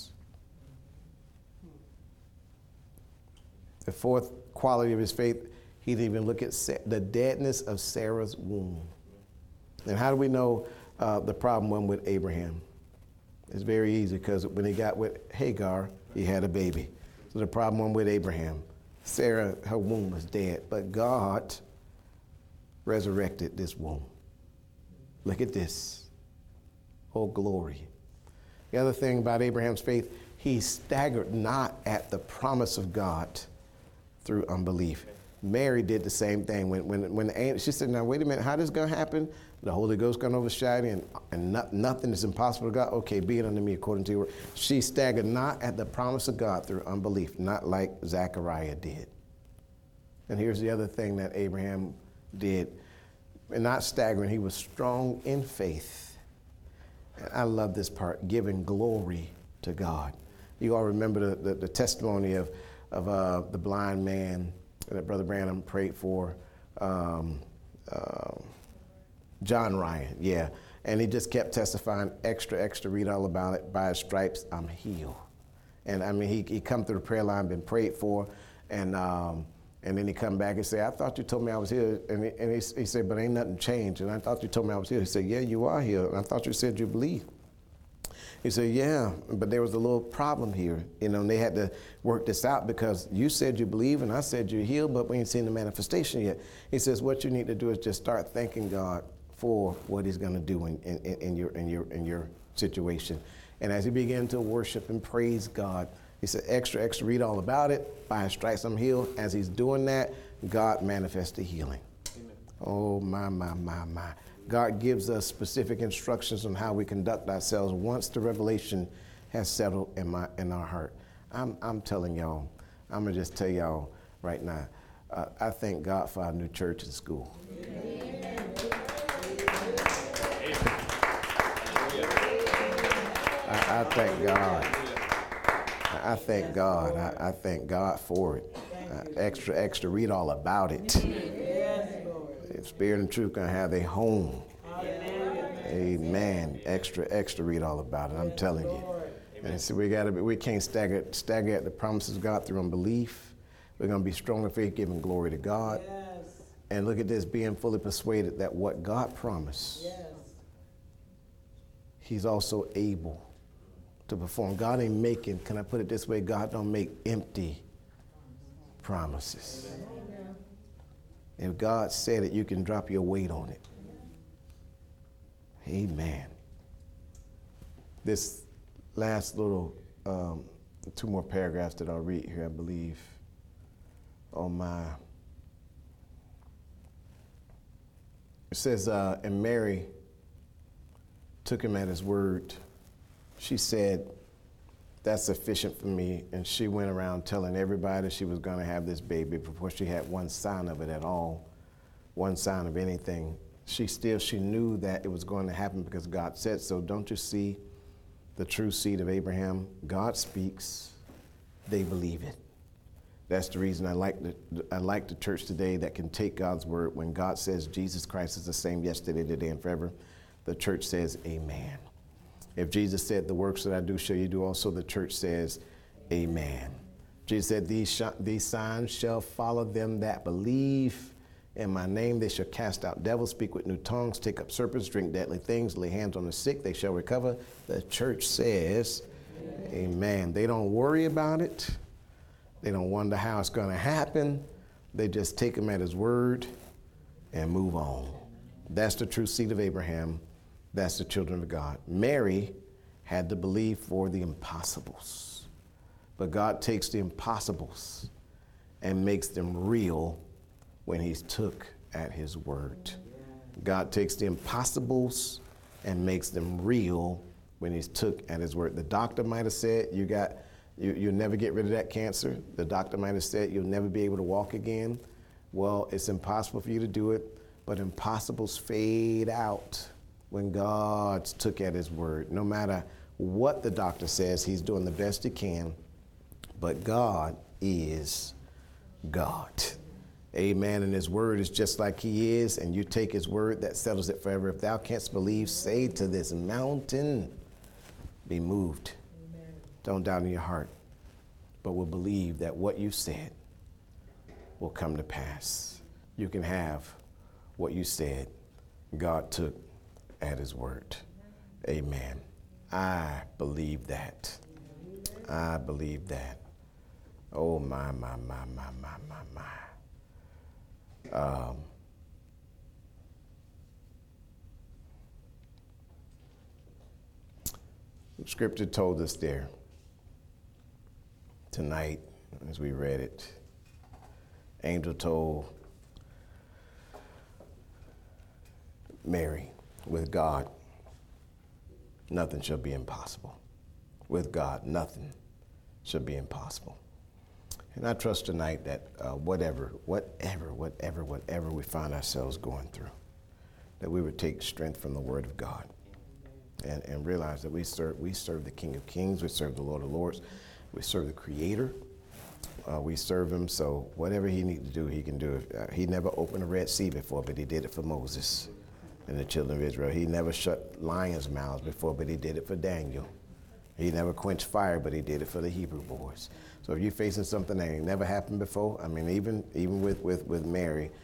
The fourth quality of his faith, he didn't even look at the deadness of Sarah's womb. And how do we know the problem went with Abraham? It's very easy, because when he got with Hagar, he had a baby. So the problem went with Abraham. Sarah, her womb was dead, but God resurrected this womb. Look at this. Oh, glory. The other thing about Abraham's faith, he staggered not at the promise of God through unbelief. Mary did the same thing. When the angel, she said, now wait a minute, how this going to happen? The Holy Ghost going to overshadow you, and nothing is impossible to God. Okay, be it unto me according to your word. She staggered not at the promise of God through unbelief, not like Zechariah did. And here's the other thing that Abraham did. And not staggering, he was strong in faith. And I love this part, giving glory to God. You all remember the testimony of the blind man that Brother Branham prayed for, John Ryan, yeah. And he just kept testifying, extra, read all about it. By his stripes, I'm healed. And I mean, he come through the prayer line, been prayed for, and then he come back and say, I thought you told me I was healed. And he said, but ain't nothing changed. And I thought you told me I was healed. He said, yeah, you are healed. And I thought you said you believe. He said, yeah, but there was a little problem here. And they had to work this out, because you said you believe and I said you're healed, but we ain't seen the manifestation yet. He says, what you need to do is just start thanking God for what he's going to do in your situation. And as he began to worship and praise God, he said, extra, read all about it. By his stripes I'm healed. As he's doing that, God manifests the healing. Amen. Oh, my, my, my, my. God gives us specific instructions on how we conduct ourselves once the revelation has settled in our heart. I'm telling y'all, I'm going to just tell y'all right now, I thank God for our new church and school. I thank God. I thank God. I thank God for it. Extra, read all about it. Spirit and truth gonna have their home. Amen. Extra, read all about it. I'm telling you. And so we can't stagger at the promises of God through unbelief. We're gonna be strong in faith, giving glory to God. And look at this, being fully persuaded that what God promised, He's also able to perform. God ain't making, can I put it this way, God don't make empty promises. If God said it, you can drop your weight on it. Amen. This last little, 2 more paragraphs that I'll read here, I believe. Oh my. It says, and Mary took him at his word. She said, that's sufficient for me. And she went around telling everybody she was going to have this baby before she had one sign of it at all, one sign of anything. She knew that it was going to happen because God said so. Don't you see the true seed of Abraham? God speaks, they believe it. That's the reason I like the church today that can take God's word. When God says Jesus Christ is the same yesterday, today, and forever, the church says amen. If Jesus said, the works that I do shall you do also, the church says, amen. Jesus said, these signs shall follow them that believe in my name. They shall cast out devils, speak with new tongues, take up serpents, drink deadly things, lay hands on the sick, they shall recover. The church says, amen. They don't worry about it. They don't wonder how it's going to happen. They just take him at his word and move on. That's the true seed of Abraham. That's the children of God. Mary had to believe for the impossibles. But God takes the impossibles and makes them real when he's took at his word. God takes the impossibles and makes them real when he's took at his word. The doctor might have said, you'll never get rid of that cancer. The doctor might have said, you'll never be able to walk again. Well, it's impossible for you to do it, but impossibles fade out when God's took at his word. No matter what the doctor says, he's doing the best he can, but God is God. Amen. And his word is just like he is, and you take his word, that settles it forever. If thou canst believe, say to this mountain, be moved. Amen. Don't doubt in your heart, but will believe that what you said will come to pass. You can have what you said. God took at his word. Amen. I believe that. I believe that. Oh, my. Scripture told us there tonight as we read it. Angel told Mary, with God, nothing shall be impossible. With God, nothing shall be impossible. And I trust tonight that whatever we find ourselves going through, that we would take strength from the Word of God and realize that we serve the King of Kings, we serve the Lord of Lords, we serve the Creator. We serve him, so whatever he needs to do, he can do it. He never opened a Red Sea before, but he did it for Moses and the children of Israel. He never shut lions' mouths before, but he did it for Daniel. He never quenched fire, but he did it for the Hebrew boys. So if you're facing something that ain't never happened before, I mean, even with Mary,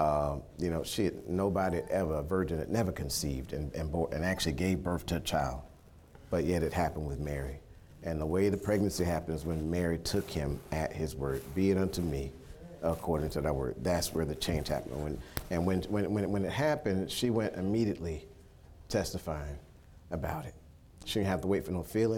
nobody ever, a virgin that never conceived and actually gave birth to a child, but yet it happened with Mary. And the way the pregnancy happens when Mary took him at his word, be it unto me according to thy word. That's where the change happened. When it happened, she went immediately testifying about it. She didn't have to wait for no feeling.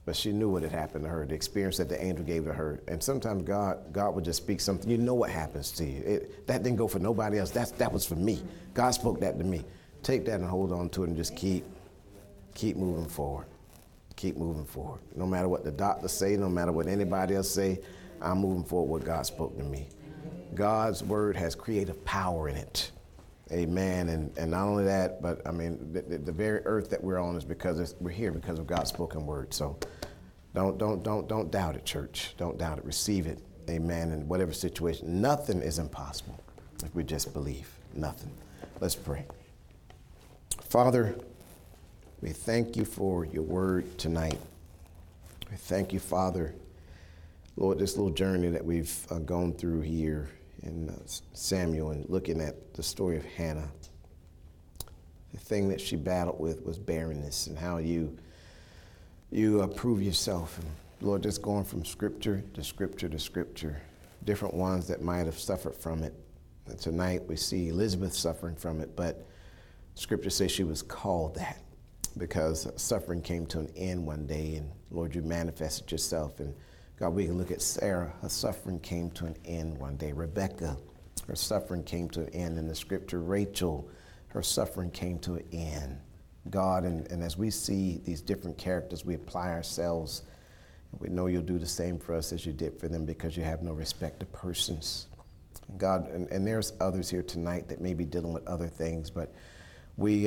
But she knew what had happened to her, the experience that the angel gave to her. And sometimes God would just speak something. You know what happens to you. That didn't go for nobody else. That was for me. God spoke that to me. Take that and hold on to it and just keep moving forward. Keep moving forward. No matter what the doctors say, no matter what anybody else say, I'm moving forward what God spoke to me. God's word has creative power in it. Amen. And not only that, but I mean, the very earth that we're on is because we're here because of God's spoken word. So don't doubt it, church. Don't doubt it. Receive it. Amen. In whatever situation, nothing is impossible if we just believe. Nothing. Let's pray. Father, we thank you for your word tonight. We thank you, Father, Lord, this little journey that we've gone through here in Samuel and looking at the story of Hannah. The thing that she battled with was barrenness and how you prove yourself. And Lord, just going from scripture to scripture to scripture, different ones that might have suffered from it. And tonight we see Elizabeth suffering from it, but scripture says she was called that because suffering came to an end one day, and Lord, you manifested yourself. And God, we can look at Sarah. Her suffering came to an end one day. Rebecca, her suffering came to an end in the scripture. Rachel, her suffering came to an end. God, and as we see these different characters, we apply ourselves. We know you'll do the same for us as you did for them because you have no respect of persons. God, and there's others here tonight that may be dealing with other things, but we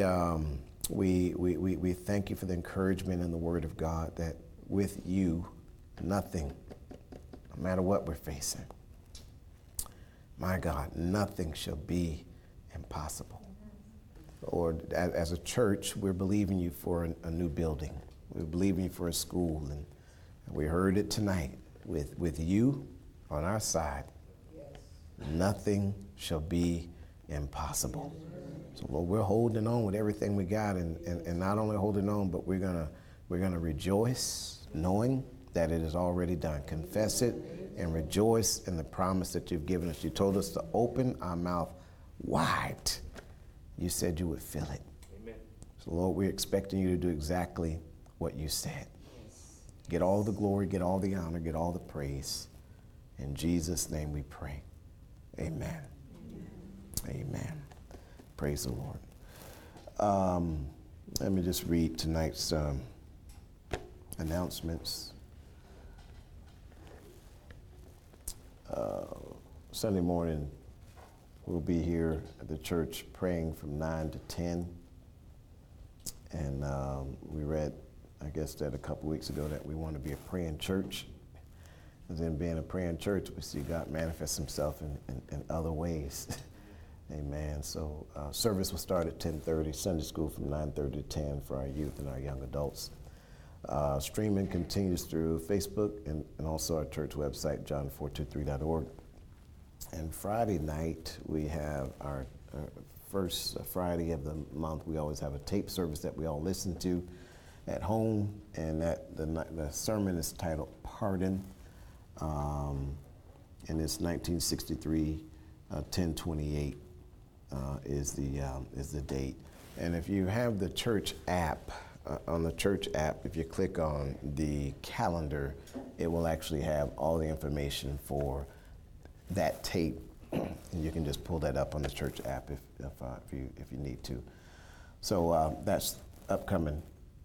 thank you for the encouragement in the word of God that with you, nothing, no matter what we're facing, my God, nothing shall be impossible. Lord, as a church, we're believing you for a new building. We're believing you for a school, and we heard it tonight. With you on our side, nothing shall be impossible. So Lord, we're holding on with everything we got, and not only holding on, but we're gonna rejoice knowing that it is already done. Confess it and rejoice in the promise that you've given us. You told us to open our mouth wide. You said you would fill it. Amen. So Lord, we're expecting you to do exactly what you said. Get all the glory, get all the honor, get all the praise. In Jesus' name we pray. Amen. Amen. Amen. Praise the Lord. Let me just read tonight's announcements. Sunday morning, we'll be here at the church praying from 9 to 10. And we read, I guess, that a couple weeks ago that we want to be a praying church. And then being a praying church, we see God manifest himself in other ways. Amen. So service will start at 10:30, Sunday school from 9:30 to 10 for our youth and our young adults. Streaming continues through Facebook and also our church website, john423.org. And Friday night, we have our first Friday of the month. We always have a tape service that we all listen to at home, and the sermon is titled Pardon, and it's 1963, 1028 is the date. And if you have the church app, on the church app, if you click on the calendar, it will actually have all the information for that tape, and you can just pull that up on the church app if you need to. So that's upcoming.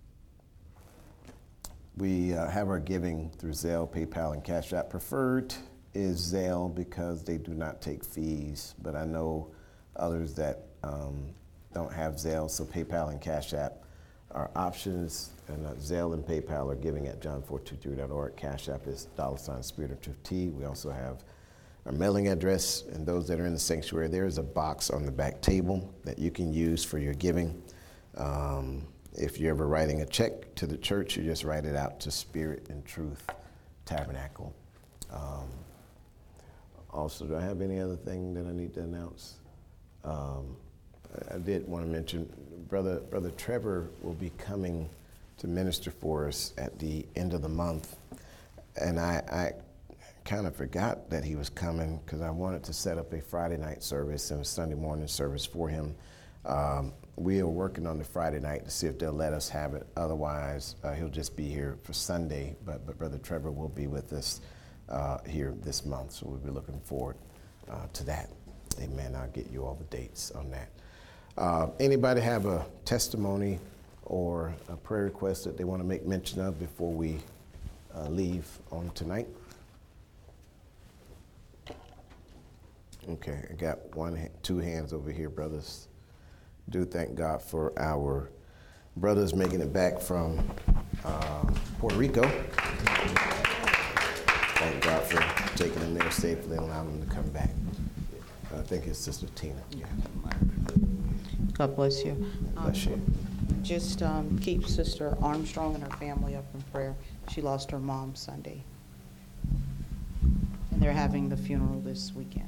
We have our giving through Zelle, PayPal, and Cash App. Preferred is Zelle because they do not take fees, but I know others that don't have Zelle, so PayPal and Cash App are options, and Zelle and PayPal are giving at john423.org. Cash App is $Spirit of Truth T. We also have our mailing address, and those that are in the sanctuary, there is a box on the back table that you can use for your giving. If you're ever writing a check to the church, you just write it out to Spirit and Truth Tabernacle. Also, do I have any other thing that I need to announce? I did want to mention, Brother Trevor will be coming to minister for us at the end of the month. And I kind of forgot that he was coming because I wanted to set up a Friday night service and a Sunday morning service for him. We are working on the Friday night to see if they'll let us have it. Otherwise, he'll just be here for Sunday. But Brother Trevor will be with us here this month, so we'll be looking forward to that. Amen. I'll get you all the dates on that. Anybody have a testimony or a prayer request that they want to make mention of before we leave on tonight? Okay, I got two hands over here, brothers. Do thank God for our brothers making it back from Puerto Rico. Thank God for taking them there safely and allowing them to come back. I think it's Sister Tina. Yeah. God bless you. Bless you. Just keep Sister Armstrong and her family up in prayer. She lost her mom Sunday. And they're having the funeral this weekend.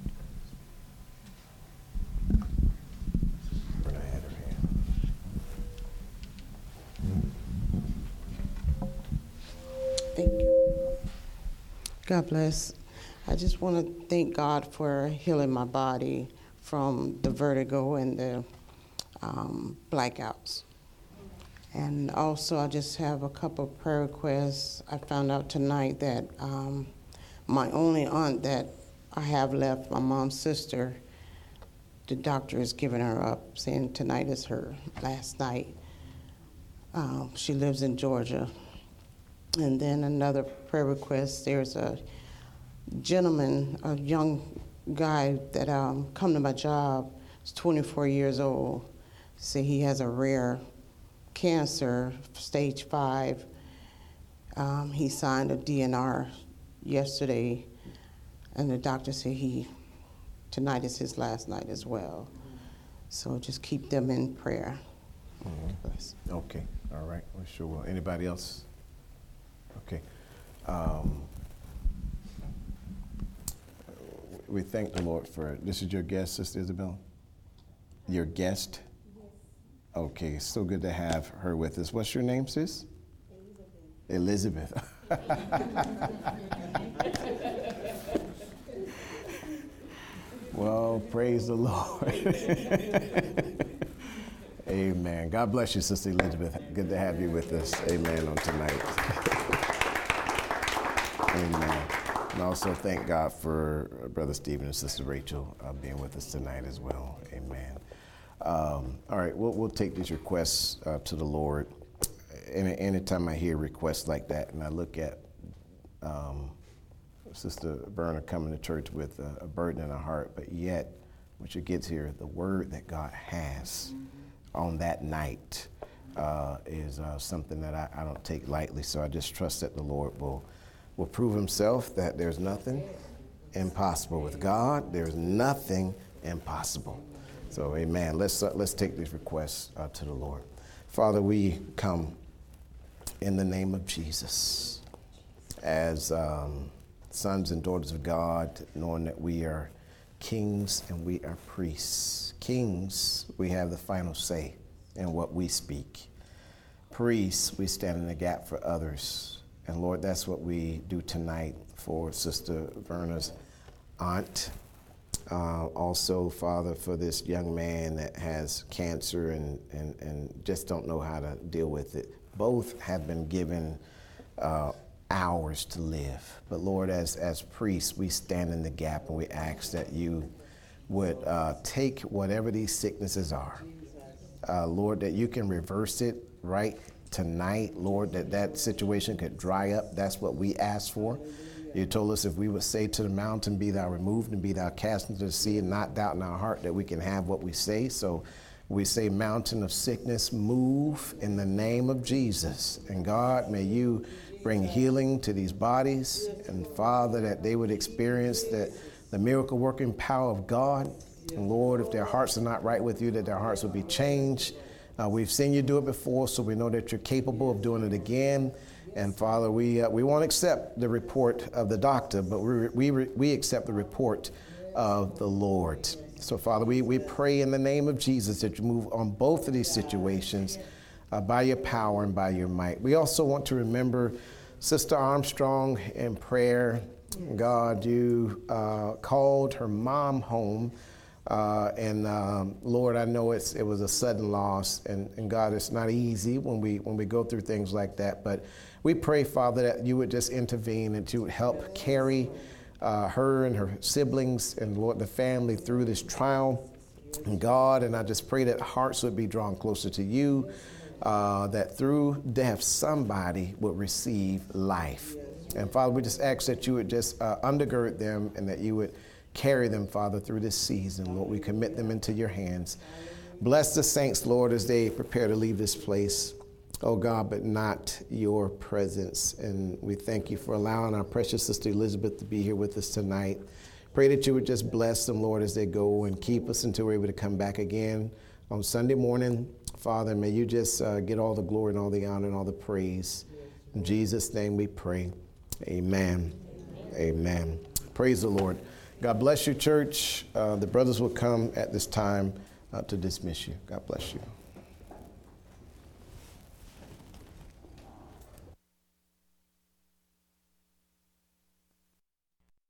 Thank you. God bless. I just want to thank God for healing my body from the vertigo and the blackouts. And also, I just have a couple of prayer requests. I found out tonight that my only aunt that I have left, my mom's sister, the doctor is giving her up, saying tonight is her last night. She lives in Georgia. And then another prayer request, there's a gentleman, a young guy that come to my job. He's 24 years old. Say he has a rare cancer, stage 5. He signed a DNR yesterday, and the doctor said tonight is his last night as well. So just keep them in prayer. Mm-hmm. Okay, all right, well, sure will. Anybody else? Okay. We thank the Lord for, this is your guest, Sister Isabel? Your guest? Yes. Okay, so good to have her with us. What's your name, sis? Elizabeth. Well, praise the Lord. Amen. God bless you, Sister Elizabeth. Good to have you with us. Amen on tonight. Amen. And also thank God for Brother Stephen and Sister Rachel being with us tonight as well. Amen. All right, we'll take these requests to the Lord. Anytime I hear requests like that, and I look at Sister Berna coming to church with a burden in her heart, but yet, when she gets here, the word that God has on that night is something that I don't take lightly. So I just trust that the Lord will prove himself, that there's nothing impossible with God. There's nothing impossible. So amen. Let's take these requests to the Lord. Father, we come in the name of Jesus as sons and daughters of God, knowing that we are kings and we are priests. Kings, we have the final say in what we speak. Priests, we stand in the gap for others. And Lord, that's what we do tonight for Sister Verna's aunt. Also, Father, for this young man that has cancer and just don't know how to deal with it. Both have been given hours to live. But Lord, as priests, we stand in the gap and we ask that you would take whatever these sicknesses are. Lord, that you can reverse it right tonight, Lord, that situation could dry up. That's what we ask for. You told us if we would say to the mountain, be thou removed and be thou cast into the sea, and not doubt in our heart that we can have what we say. So we say, mountain of sickness, move in the name of Jesus. And God, may you bring healing to these bodies. And Father, that they would experience the miracle working power of God. And Lord, if their hearts are not right with you, that their hearts will be changed. We've seen you do it before, so we know that you're capable of doing it again. And Father, we won't accept the report of the doctor, but we accept the report of the Lord. So Father, we pray in the name of Jesus that you move on both of these situations by your power and by your might. We also want to remember Sister Armstrong in prayer. God, you called her mom home Lord, I know it was a sudden loss, and God, it's not easy when we go through things like that. But we pray, Father, that you would just intervene and you would help carry her and her siblings and, Lord, the family through this trial. And God, and I just pray that hearts would be drawn closer to you, that through death somebody would receive life. And Father, we just ask that you would just undergird them and that you would carry them, Father, through this season. Lord, we commit them into your hands. Bless the saints, Lord, as they prepare to leave this place. Oh God, but not your presence. And we thank you for allowing our precious sister Elizabeth to be here with us tonight. Pray that you would just bless them, Lord, as they go and keep us until we're able to come back again on Sunday morning. Father, may you just get all the glory and all the honor and all the praise. In Jesus' name we pray. Amen. Amen. Praise the Lord. God bless you, church. The brothers will come at this time to dismiss you. God bless you.